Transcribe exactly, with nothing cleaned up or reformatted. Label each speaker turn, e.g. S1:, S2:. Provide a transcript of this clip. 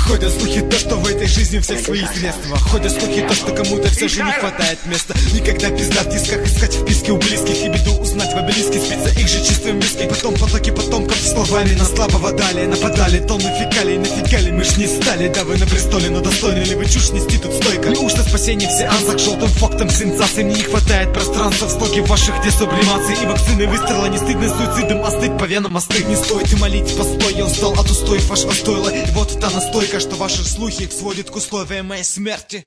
S1: Ходят слухи то, что в этой жизни у всех свои средства. Ходят слухи то, что кому-то все же не хватает места. Никогда пизда в дисках искать вписки у близких и беду узнать в обелиске, спиться их же чистым виски. Потом потоки потомков словами на слабого далее нападали. Тонны фекалий нафигали, мы ж не стали. Да вы на престоле, но достойны ли вы чушь нести тут стойко? Неужто спасение в сеансах желтым фактом сенсаций? Мне не хватает пространства в стоке ваших десублимаций и вакцины выстрела. Не стыдно суицидом остыть по венам остыть. Не стоит и молить, постой, он стал от устоев вашего стойла. И вот та настойка, что ваши слухи сводит к условиям моей смерти.